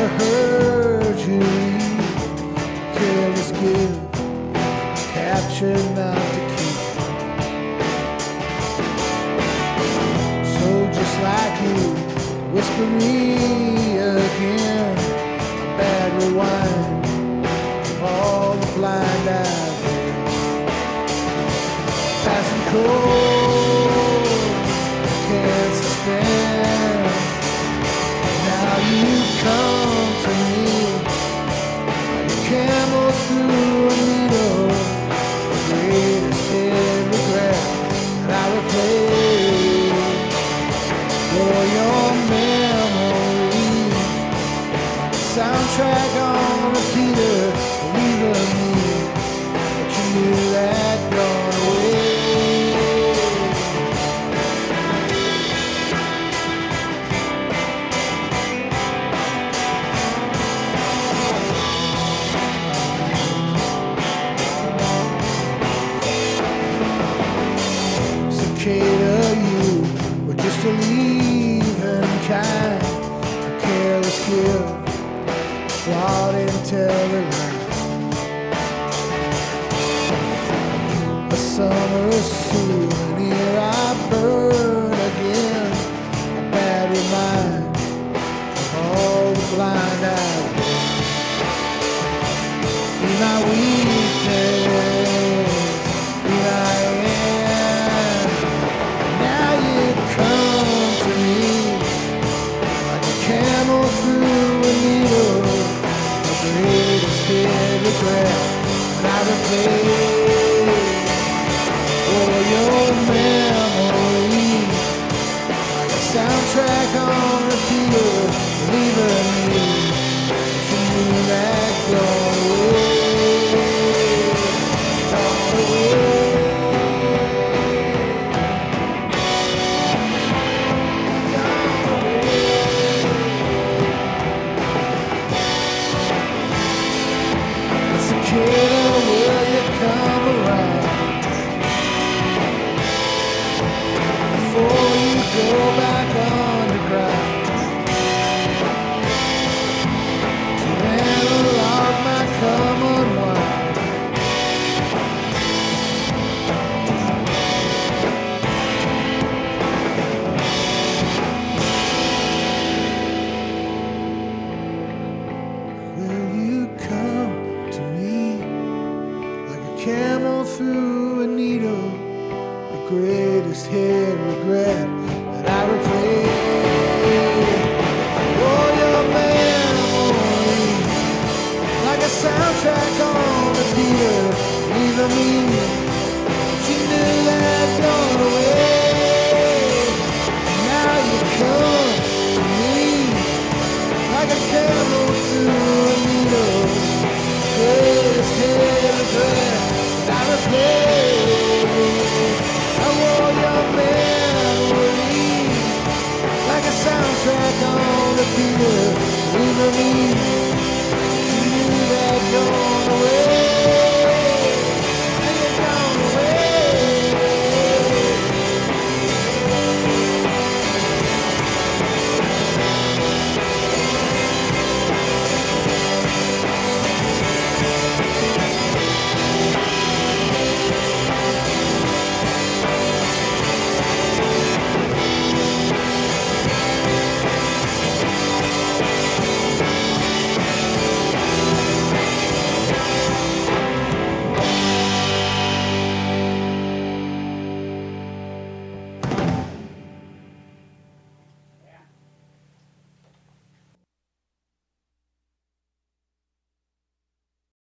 never heard you leave. Careless gift, captured not to keep. So just like you, whisper me again, a bad rewind of all the blind eyes. Passing cold, can't suspend. Now you come to me, like a camel through a needle. The greatest hidden regret that I replay for your memory, like a soundtrack on repeater, believing me, but you knew that gone away. Cicada, you were just a leaving kind, a careless gift, flawed intelligence. A summer souvenir I burn again, a bad reminder of all the blind eyes. Be my weakness, be my end. Now you come to me like a camel through a needle. The greatest hidden regret that I replay for your memory, like a soundtrack on repeater, leaving me. You knew that gone away, gone away. Cicada, will you come around before you go back underground to analog my common wine? Will you come to me like a camel through a needle? The greatest hidden regret that I replay for your memory, like a soundtrack on repeater, leaving me. She knew that gone away. Now you come to me like a camel through a needle. Greatest hidden regret that I replay. I wore your memory like a soundtrack on repeater.